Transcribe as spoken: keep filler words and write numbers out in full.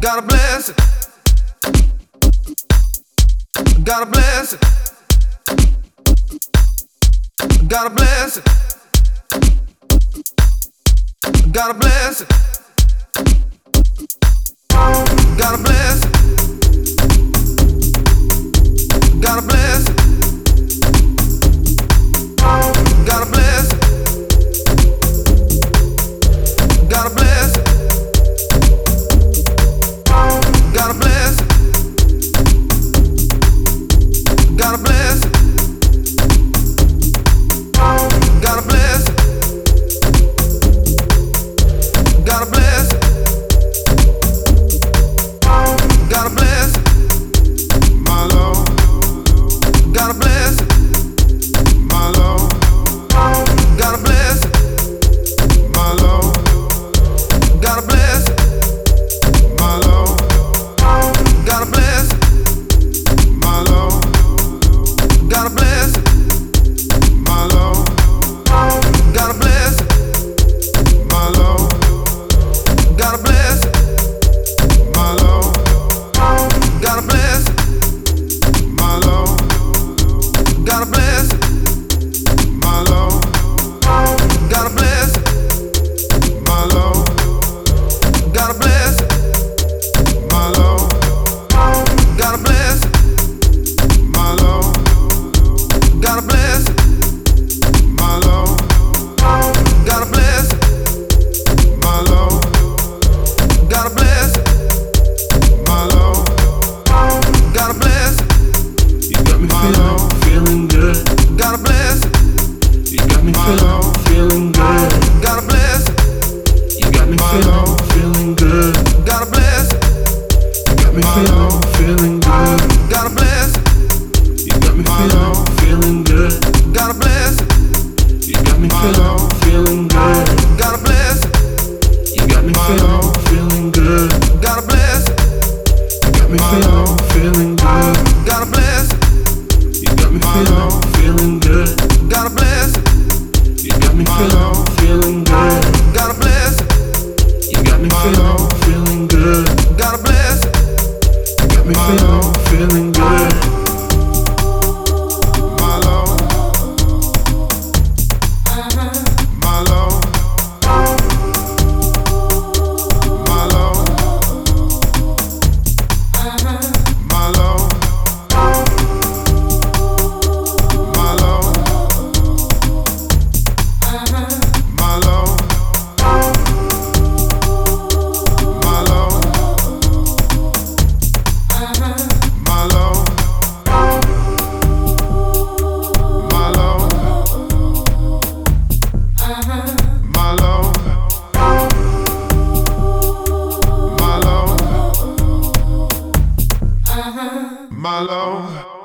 Gotta bless it. Gotta bless it. Gotta bless it. Gotta bless it. Gotta bless it. Gotta bless it. Gotta bless it. Gotta bless it. Gotta bless it. Gotta bless it. Gotta bless it. Gotta bless it. Gotta bless it. My Lord. Gotta bless it. My Lord. Gotta bless it. My Lord. Gotta bless it. My Lord. Gotta bless it. My Lord. Gotta bless it. My Lord. Gotta bless it. My Lord. Gotta bless it. My Lord. Gotta bless it. My Lord. Gotta bless it. My Lord. Gotta bless it. My Lord. Gotta bless it. My Lord. Gotta bless it. My Lord. Gotta bless it. My Lord. Gotta bless it. My Lord. Gotta bless it. My Lord. Gotta bless it. You got me feeling, feeling good. Gotta bless it. You got me feeling, feeling good. Gotta bless it. You got me feeling, feeling good. Gotta bless it. You got me feeling, feeling good. Gotta bless it. You got me feeling, feeling good. Gotta bless it. You got me feeling, feeling good. Gotta bless it. You got me feeling, feeling good. Gotta bless it. You got me feeling, feeling good. Gotta bless it. You got me feeling, feeling good. Gotta bless it. You got me feeling, feeling good. Gotta bless it. You got me feeling, feeling good. Gotta bless it. You got me feeling, feeling good. My Lord. My Lord. My Lord. My Lord. My Lord. My Lord. My Lord. My Lord. My Lord. My Lord. My Lord. My Lord.